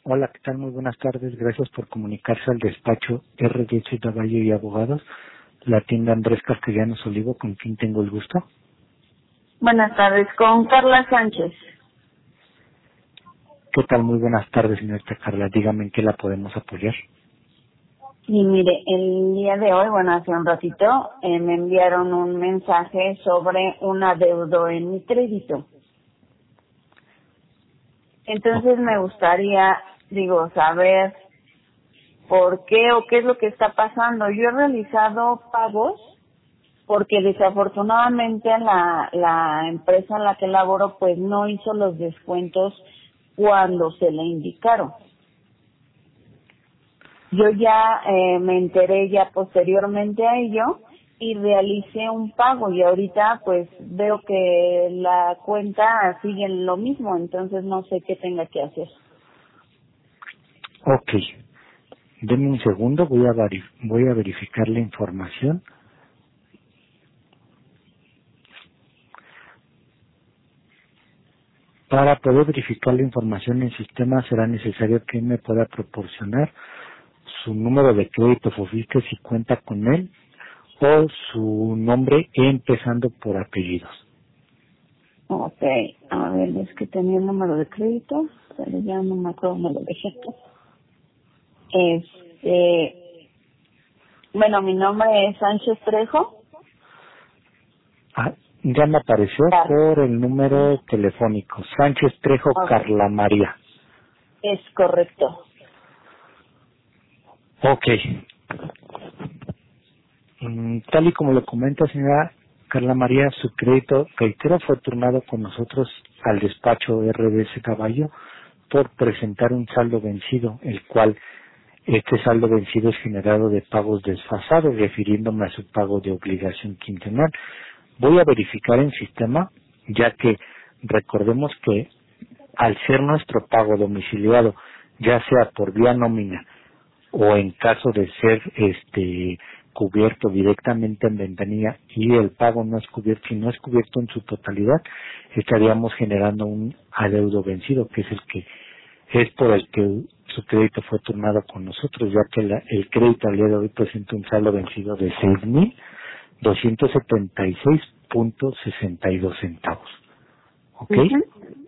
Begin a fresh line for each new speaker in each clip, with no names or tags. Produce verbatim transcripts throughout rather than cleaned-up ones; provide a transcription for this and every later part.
Hola, ¿qué tal? Muy buenas tardes. Gracias por comunicarse al despacho R D C Caballo y Abogados, la tienda Andrés Castellanos Olivo, con quien tengo el gusto.
Buenas tardes, con Carla Sánchez.
¿Qué tal? Muy buenas tardes, señorita Carla. Dígame en qué la podemos apoyar.
Y mire, el día de hoy, bueno, hace un ratito, eh, me enviaron un mensaje sobre un adeudo en mi crédito.
Oh,
Entonces me gustaría, digo, saber por qué o qué es lo que está pasando. Yo he realizado pagos porque desafortunadamente la, la empresa en la que laboro pues no hizo los descuentos cuando se le indicaron. Yo ya eh, me enteré ya posteriormente a ello y realicé un pago y ahorita pues veo que la cuenta sigue en lo mismo, entonces no sé qué tenga que hacer.
ok. Deme un segundo, voy a, vari- voy a verificar la información. Para poder verificar la información en el sistema será necesario que me pueda proporcionar su número de crédito Fobiste si cuenta con él o su nombre empezando por apellidos.
Ok, a ver, es que tenía el número de crédito, pero ya no me acuerdo, me lo dejé. Este, bueno, mi nombre es Sánchez Trejo.
Ah, ya me apareció
Car-
por el número telefónico. Sánchez Trejo
Ok,
Carla María.
es correcto.
Ok. Mm, tal y como lo comenta señora Carla María, su crédito, reitero, fue turnado con nosotros al despacho R D S Caballo por presentar un saldo vencido, el cual este saldo vencido es generado de pagos desfasados, refiriéndome a su pago de obligación quincenal. Voy a verificar en sistema, ya que recordemos que al ser nuestro pago domiciliado, ya sea por vía nómina o en caso de ser este cubierto directamente en ventanilla y el pago no es cubierto, si no es cubierto en su totalidad, estaríamos generando un adeudo vencido, que es el que es por el que su crédito fue turnado con nosotros, ya que la- el crédito al día de hoy presenta un saldo vencido de seis mil doscientos setenta y seis punto sesenta y dos centavos. ¿Ok?
Ujú.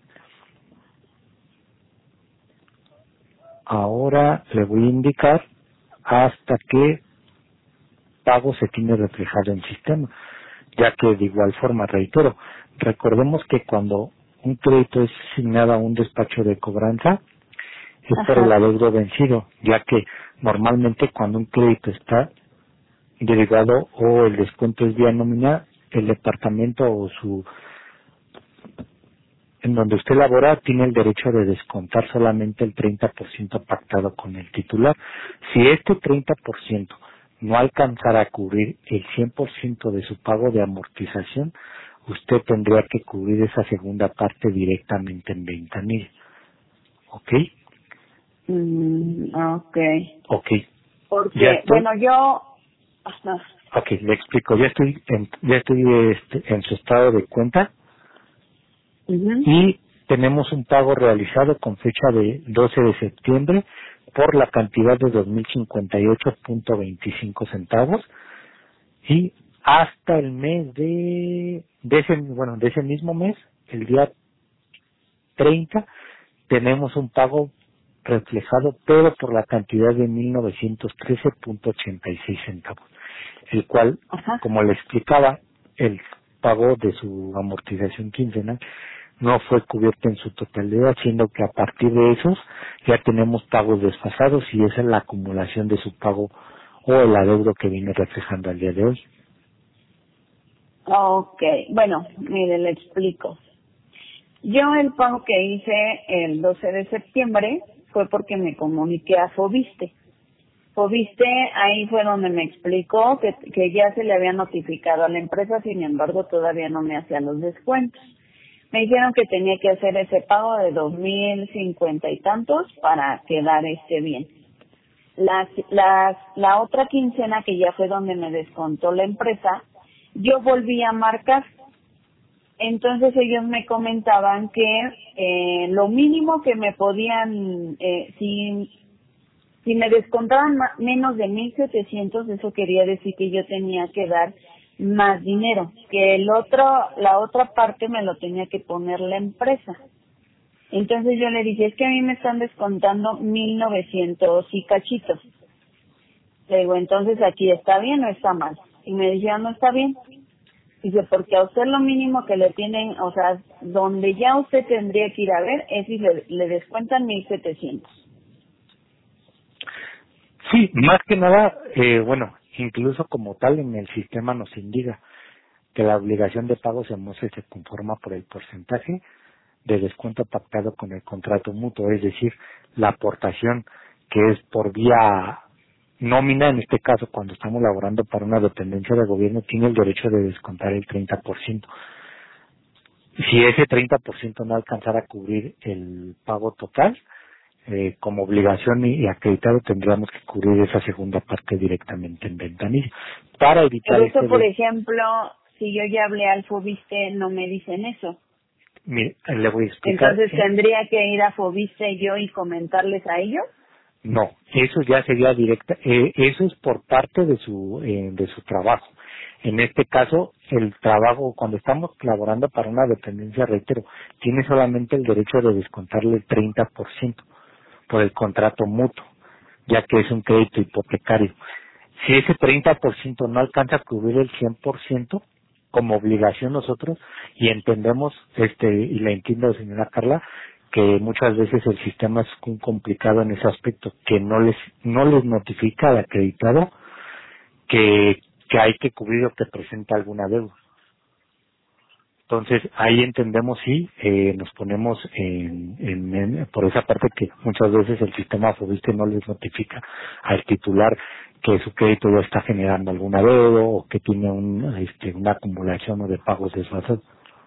Ahora le voy a indicar hasta qué pago se tiene reflejado en sistema, ya que de igual forma, reitero, recordemos que cuando un crédito es asignado a un despacho de cobranza, es por el
Ajá.
adeudo vencido, ya que normalmente cuando un crédito está derivado o el descuento es vía nómina, el departamento o su en donde usted labora tiene el derecho de descontar solamente el treinta por ciento pactado con el titular. Si este treinta por ciento no alcanzara a cubrir el cien por ciento de su pago de amortización, usted tendría que cubrir esa segunda parte directamente en ventanilla. ¿Ok?
Mm, ok.
Ok. Ya
Porque,
estoy,
bueno, yo... Ajá.
ok, le explico. Ya estoy en, ya estoy este, en su estado de cuenta
Ujú.
y tenemos un pago realizado con fecha de doce de septiembre por la cantidad de dos mil cincuenta y ocho punto veinticinco centavos y hasta el mes de, de ese, bueno, de ese mismo mes, el día treinta, tenemos un pago reflejado pero por la cantidad de mil novecientos trece punto ochenta y seis centavos, el cual,
Ajá.
como le explicaba, el pago de su amortización quincenal no fue cubierto en su totalidad, siendo que a partir de esos ya tenemos pagos desfasados y esa es la acumulación de su pago o el adeudo que viene reflejando al día de hoy.
Ok. Bueno, mire, le explico. Yo el pago que hice el doce de septiembre fue porque me comuniqué a Fobiste. Fobiste, ahí fue donde me explicó que, que ya se le había notificado a la empresa, sin embargo todavía no me hacían los descuentos. Me dijeron que tenía que hacer ese pago de dos mil cincuenta y tantos para quedar este bien. Las, las, la otra quincena, que ya fue donde me descontó la empresa, yo volví a marcar. entonces ellos me comentaban que eh, lo mínimo que me podían, eh, si, si me descontaban ma- menos de mil setecientos, eso quería decir que yo tenía que dar más dinero, que el otro, la otra parte me lo tenía que poner la empresa. Entonces yo le dije, es que a mí me están descontando mil novecientos y cachitos. Le digo, entonces aquí está bien o está mal. Y me decía, no está bien. Dice, porque a usted lo mínimo que le tienen, o sea, donde ya usted tendría que ir a ver es si le, le descuentan mil setecientos.
Sí, más que nada, eh, bueno, incluso como tal en el sistema nos indica que la obligación de pago se muestra y se conforma por el porcentaje de descuento pactado con el contrato mutuo, es decir, la aportación que es por vía nómina, en este caso cuando estamos laborando para una dependencia de gobierno, tiene el derecho de descontar el treinta por ciento. Si ese treinta por ciento no alcanzara a cubrir el pago total, eh, como obligación y, y acreditado tendríamos que cubrir esa segunda parte directamente en ventanilla para evitar
Pero eso,
este
por
de,
ejemplo, si yo ya hablé al Fobiste, no me dicen eso.
mire, le voy a explicar.
Entonces
¿Sí?
tendría que ir a Fobiste yo y comentarles a ellos.
No, eso ya sería directa, eh, eso es por parte de su eh, de su trabajo. En este caso, el trabajo, cuando estamos laborando para una dependencia, reitero, tiene solamente el derecho de descontarle el treinta por ciento por el contrato mutuo, ya que es un crédito hipotecario. Si ese treinta por ciento no alcanza a cubrir el cien por ciento, como obligación nosotros, y entendemos, este y la entiendo, señora Carla, que muchas veces el sistema es muy complicado en ese aspecto, que no les no les notifica al acreditado que, que hay que cubrir o que presenta alguna deuda. Entonces, ahí entendemos sí, eh, nos ponemos en, en, en- por esa parte que muchas veces el sistema Fobiste no les notifica al titular que su crédito ya está generando alguna deuda o que tiene un, este, una acumulación o de pagos desfasados.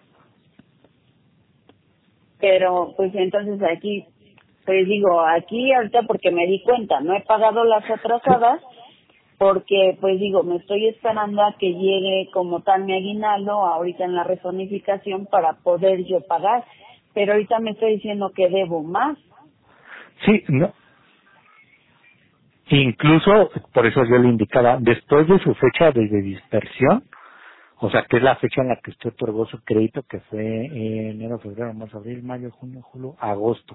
Pero pues entonces aquí, pues digo, aquí ahorita porque me di cuenta, no he pagado las atrasadas porque pues digo, me estoy esperando a que llegue como tal mi aguinaldo ahorita en la rezonificación para poder yo pagar, pero ahorita me estoy diciendo que debo más.
Sí, no. Incluso, por eso yo le indicaba, después de su fecha de, de dispersión, o sea, que es la fecha en la que usted otorgó su crédito, que fue eh, enero, febrero, marzo, abril, mayo, junio, julio, agosto,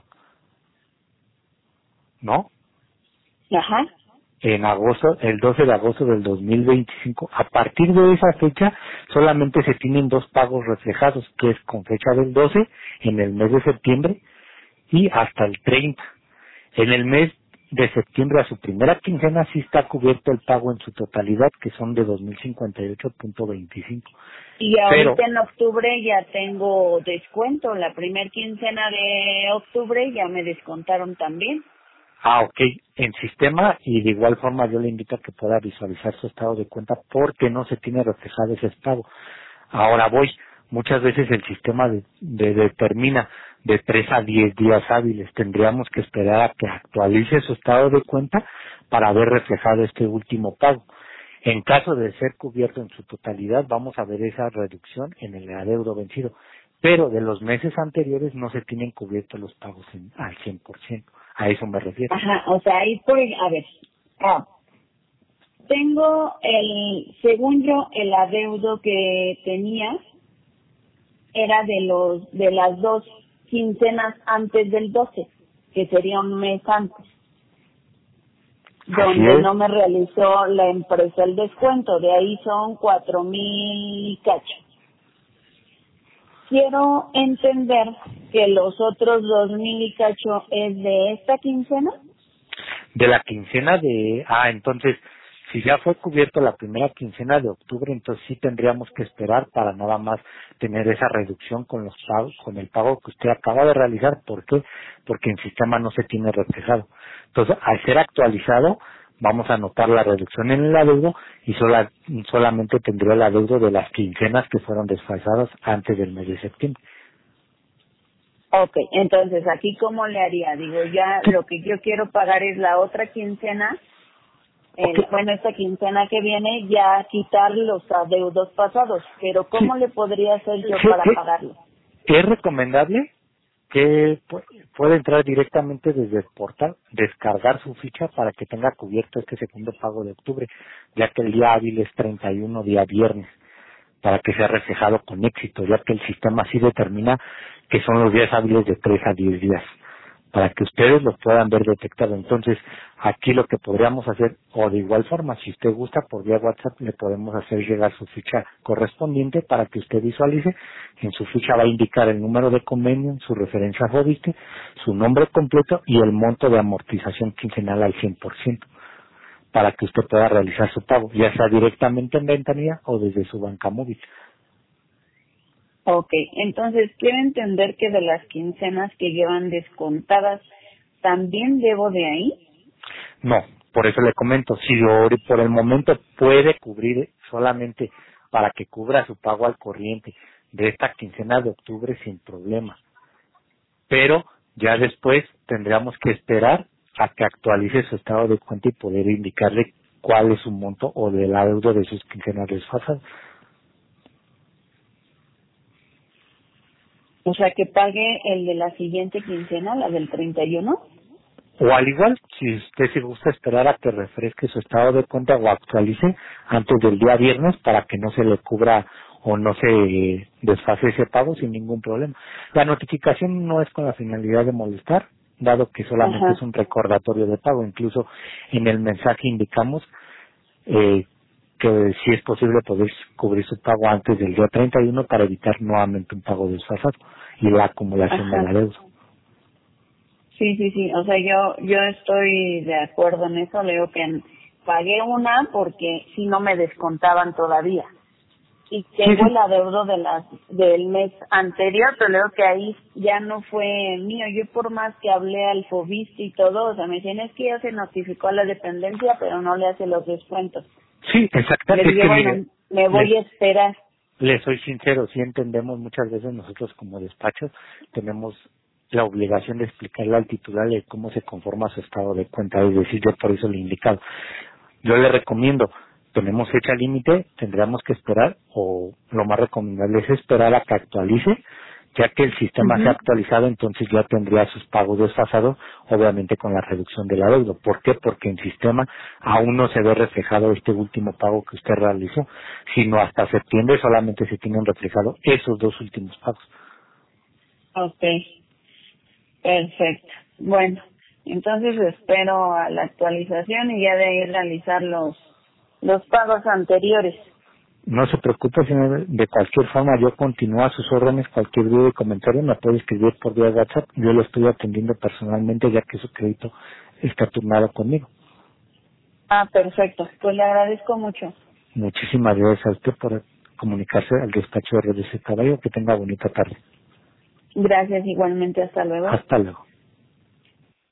¿no?
Ajá.
En agosto, el doce de agosto del dos mil veinticinco, a partir de esa fecha solamente se tienen dos pagos reflejados, que es con fecha del doce en el mes de septiembre y hasta el treinta. En el mes de septiembre a su primera quincena sí está cubierto el pago en su totalidad, que son de dos mil cincuenta y ocho punto veinticinco.
Y
Pero,
ahorita en octubre ya tengo descuento, la primer quincena de octubre ya me descontaron también.
ah, ok, en sistema y de igual forma yo le invito a que pueda visualizar su estado de cuenta porque no se tiene reflejado ese pago. Ahora voy, muchas veces el sistema de, de- determina de tres a diez días hábiles. Tendríamos que esperar a que actualice su estado de cuenta para ver reflejado este último pago. En caso de ser cubierto en su totalidad, vamos a ver esa reducción en el adeudo vencido. Pero de los meses anteriores no se tienen cubiertos los pagos en- al cien por ciento. A eso me refiero.
Ajá, o sea, ahí por, a ver, ah, tengo el, según yo, el adeudo que tenía era de los, de las dos quincenas antes del doce, que sería un mes antes,
Así
donde
es.
no me realizó la empresa el descuento, de ahí son cuatro mil y cacho. Quiero entender que los otros dos mil y cacho es de esta quincena.
De la quincena de, ah, entonces, si ya fue cubierto la primera quincena de octubre, entonces sí tendríamos que esperar para nada más tener esa reducción con los pagos, con el pago que usted acaba de realizar. ¿Por qué? Porque en sistema no se tiene reflejado. Entonces, al ser actualizado, vamos a notar la reducción en el adeudo y sola, solamente tendría el adeudo de las quincenas que fueron desfasadas antes del mes de septiembre.
Ok, entonces aquí cómo le haría, digo ya lo que yo quiero pagar es la otra quincena el,
Okay.
bueno, esta quincena que viene ya quitar los adeudos pasados, pero ¿cómo
Sí.
le podría hacer yo
Sí,
para
eh,
pagarlo?
es recomendable que pu- puede entrar directamente desde el portal, descargar su ficha para que tenga cubierto este segundo pago de octubre, ya que el día hábil es treinta y uno, día viernes, para que sea reflejado con éxito, ya que el sistema así determina que son los días hábiles de tres a diez días, para que ustedes lo puedan ver detectado. Entonces, aquí lo que podríamos hacer, o de igual forma, si usted gusta, por vía WhatsApp le podemos hacer llegar su ficha correspondiente para que usted visualice. En su ficha va a indicar el número de convenio, su referencia Fobiste, su nombre completo y el monto de amortización quincenal al cien por ciento, para que usted pueda realizar su pago, ya sea directamente en ventanilla o desde su banca móvil.
Ok, entonces quiero entender que de las quincenas que llevan descontadas, ¿también debo de ahí?
No, por eso le comento, si ahora por el momento puede cubrir solamente para que cubra su pago al corriente de esta quincena de octubre sin problema, pero ya después tendríamos que esperar a que actualice su estado de cuenta y poder indicarle cuál es su monto o del adeudo de sus quincenas desfasadas.
O sea, que pague el de la siguiente quincena, la del treinta y uno.
O al igual, si usted se gusta esperar a que refresque su estado de cuenta o actualice antes del día viernes para que no se le cubra o no se desfase ese pago sin ningún problema. La notificación no es con la finalidad de molestar, dado que solamente es
Ajá.
un recordatorio de pago. Incluso en el mensaje indicamos eh, que si es posible poder cubrir su pago antes del día treinta y uno para evitar nuevamente un pago desfasado y la acumulación de
Ajá.
la deuda.
Sí, sí, sí. O sea, yo yo estoy de acuerdo en eso. Leo que pagué una porque si no me descontaban todavía. Y
Sí,
tengo
sí.
el adeudo de las, del mes anterior, pero leo que ahí ya no fue mío. Yo por más que hablé al Fobiste y todo, o sea, me decían, es que ya se notificó a la dependencia, pero no le hace los descuentos.
Sí, exacto.
Le
Es
dije,
que mire,
bueno, me
les,
voy a esperar.
les soy sincero, sí entendemos muchas veces nosotros como despachos tenemos la obligación de explicarle al titular de cómo se conforma su estado de cuenta, es decir, yo por eso le he indicado. Yo le recomiendo, tenemos fecha límite, tendríamos que esperar, o lo más recomendable es esperar a que actualice, ya que el sistema se ha
Ujú.
actualizado, entonces ya tendría sus pagos desfasados, obviamente con la reducción del adeudo. ¿Por qué? Porque en sistema aún no se ve reflejado este último pago que usted realizó, sino hasta septiembre solamente se tienen reflejado esos dos últimos pagos.
Ok, perfecto. Bueno, entonces espero a la actualización y ya de ahí realizar los, los pagos anteriores.
No se preocupe, señor, de cualquier forma yo continúo a sus órdenes, cualquier duda y comentario me puede escribir por vía WhatsApp, yo lo estoy atendiendo personalmente ya que su crédito está turnado conmigo.
Ah, perfecto. Pues le agradezco mucho.
Muchísimas gracias a usted por comunicarse al despacho de R D C Caballo, que tenga bonita tarde.
Gracias igualmente. Hasta luego.
Hasta luego.